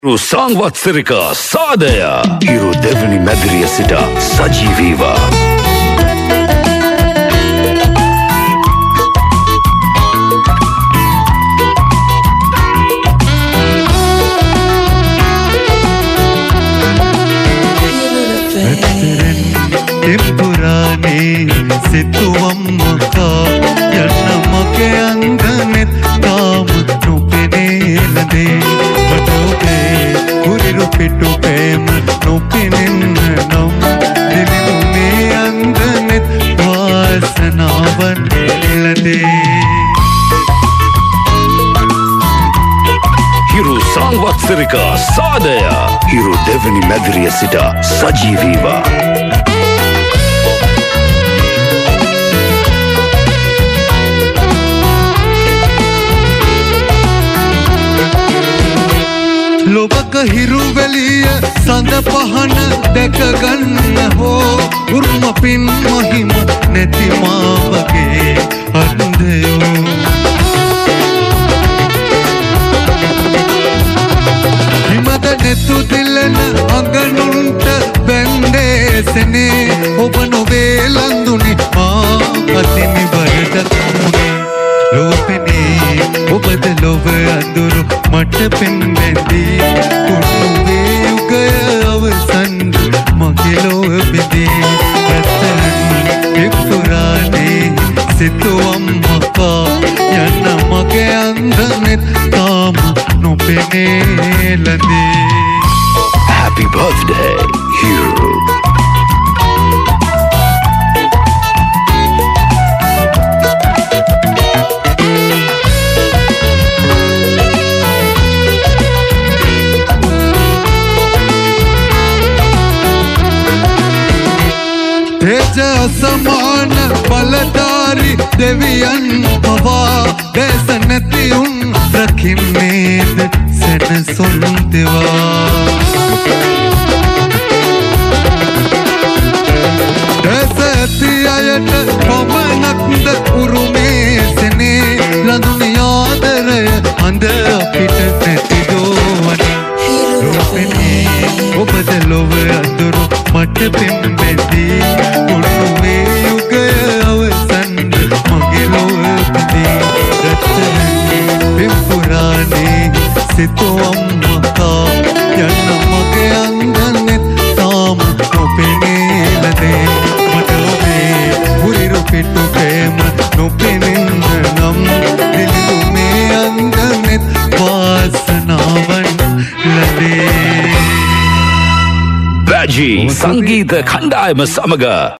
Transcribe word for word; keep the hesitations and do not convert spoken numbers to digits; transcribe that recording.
සංවත්සරික සාදය හිරු දෙවනි මැදිරිය සිට සජීවීවා temporane situamaka yanamake anganet taam nupenelade matoke kuriru pitu pem nupenennam dilinu me anganet vasanavan elade හිරු සංවත්සරික සාදය හිරු දෙවනි මැදිරිය සිට සජීවීවා ලොවක හිරුවැලිය සඳ පහන දැක ගන්න හෝ උරුම පින් මහිම නැති මාවගේ අන්දයෝ හිමද නෙතු දිලන අගනුන්ට බැන්දේසනේ ඔබ නොවේ ලඳුනේ මා අතිනි වරදකුනේ ලෝපනේ ඔබද ලොව අඳුරු මට පෙන් බැඳී කුණුවේ යුගය අවසන් මගේ ලොව බෙදී ඇත්තන් එක්පුරානේ සිතුවම් මකා යන්න මගේ අන්දනෙත් තාම නොපෙනේ ලදී Happy birthday, Hiru. තේජ අසමාන බලධාරි දෙවියන් පවා දැස නැති උන් රකින්නේද සැනසුම් දෙවා දැස ඇති අයට පමණක්ද උරුමේ සෙනේ ලඳුනි ආදරය හඳ අපිට නැතිදෝවනි රූපෙනේ ඔබද ලොව අඳුරු මට පෙම් බැඳී උණුවේ යුගය අවසන්ද මගේ ලොව බෙදී රත්තරන් පෙම් පුරානේ සිතුවම් මකා යන්න මගේ අංගනෙත් තාම නොපෙනේ ලදේ මට ඔබේ උරිරු පිටු ප්‍රේම නොපෙනෙන්න නම් දිලිඳු මේ අංගනෙත් වාසනාවන් ලදේ Baji සංගීත කණ්ඩායම සමග